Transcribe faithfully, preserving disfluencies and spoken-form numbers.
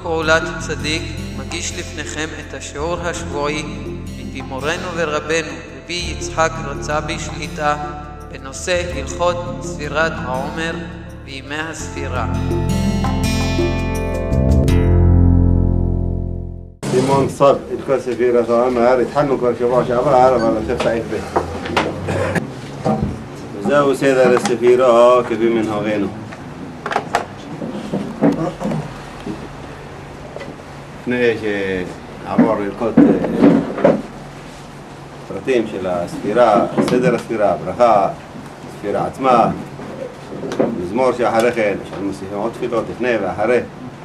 פעולת צדיק מגיש לפניכם את השיעור השבועי מפי מורנו ורבנו רבי יצחק רצבי שליט"א בנושא הלכות ספירת העומר בימי הספירה. סימון סב הלכות ספירת העומר התחלנו כבר שבוע שעבר ערב על השף סעיף ב' וזהו סדר הספירה כפי מנהגנו. לפני שעבור הלכות פרטים של הספירה, סדר הספירה, ברכה, הספירה עצמה, מזמור שאחרי כן, יש לנו מוסיפים עוד תפילות לפני ואחרי,